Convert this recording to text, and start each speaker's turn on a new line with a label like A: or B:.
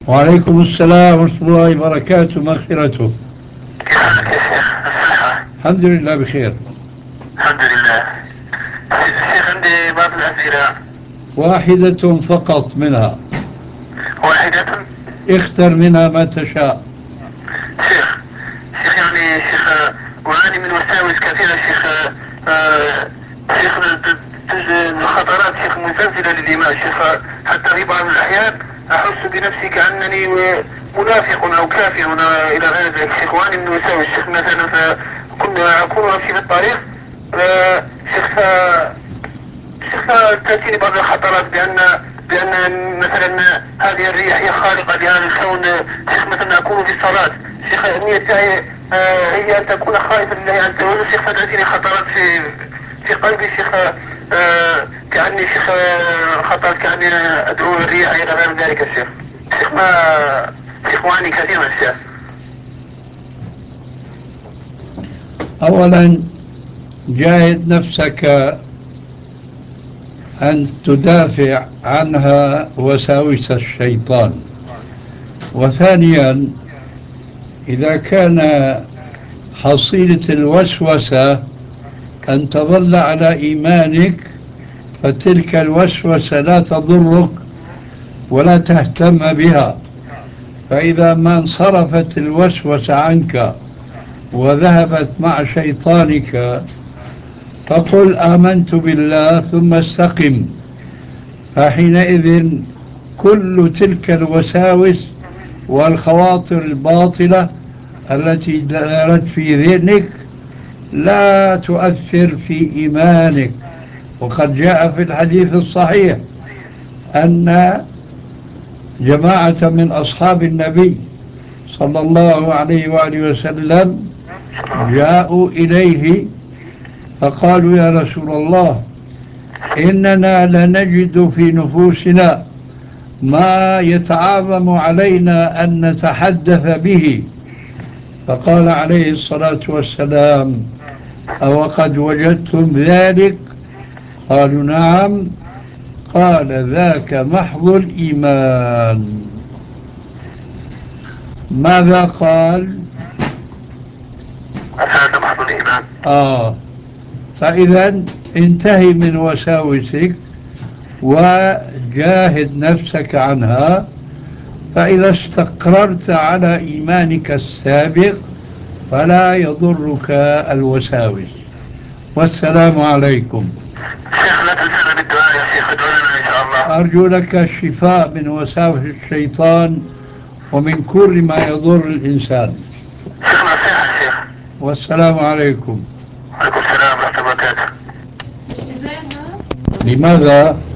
A: وعليكم السلام ورحمة الله وبركاته مغفرته.
B: كيف حالك يا شيخ؟ الصحة؟
A: الحمد لله بخير.
B: الحمد لله. شيخ عندي بعض الأسئلة.
A: واحدة فقط منها،
B: واحدة.
A: اختر منها ما تشاء.
B: شيخ شيخ يعني شيخ، أعاني من وساوس كثيرة شيخ. آه، شيخ الخطرات شيخ مزلزلة للدماغ شيخ. حتى في بعض الأحيان أحس بنفسي كأنني منافق أو كافر إلى غير ذلك شيخ. أعاني من وساوس شيخ. مثلا كنا أكون أمشي في الطريق شيخ، شيخ تأتيني بعض الخطرات بأن مثلا هذه الريح هي خارقة لهذا الكون. شيخ مثلا أكون في الصلاة شيخ، النية تاعي هي أن تكون خائفا لله عز وجل شيخ. فتأتيني خطرات في قلبي شيخ. كأني شيخ خطرت كأني أدعو الريح إلى غير ذلك الشيخ. شيخ ما شيخ أعاني كثيرا الشيخ.
A: أولا جاهد نفسك أن تدافع عنها وساوس الشيطان. وثانيا إذا كان حصيلة الوسوسة أن تظل على إيمانك فتلك الوسوسة لا تضرك ولا تهتم بها. فإذا ما انصرفت الوسوسة عنك وذهبت مع شيطانك فقل آمنت بالله ثم استقم. فحينئذ كل تلك الوساوس والخواطر الباطلة التي دارت في ذهنك لا تؤثر في إيمانك. وقد جاء في الحديث الصحيح أن جماعة من أصحاب النبي صلى الله عليه وآله وسلم جاءوا إليه فقالوا يا رسول الله إننا لنجد في نفوسنا ما يتعاظم علينا أن نتحدث به. فقال عليه الصلاة والسلام أو قد وجدتم ذلك؟ قالوا نعم. قال ذاك محض الإيمان. ماذا قال؟
B: هذا محض الإيمان.
A: فإذا انتهي من وساوسك وجاهد نفسك عنها. فإذا استقررت على إيمانك السابق فلا يضرك الوساوس. والسلام عليكم.
B: شيخ لا تنسانا بالدعاء يا شيخ، ادعو لنا إن شاء الله.
A: أرجو لك الشفاء من وساوس الشيطان ومن كل ما يضر الإنسان.
B: شيخ نصيحة شيخ.
A: والسلام عليكم.
B: وعليكم السلام ورحمة الله وبركاته.
A: لماذا؟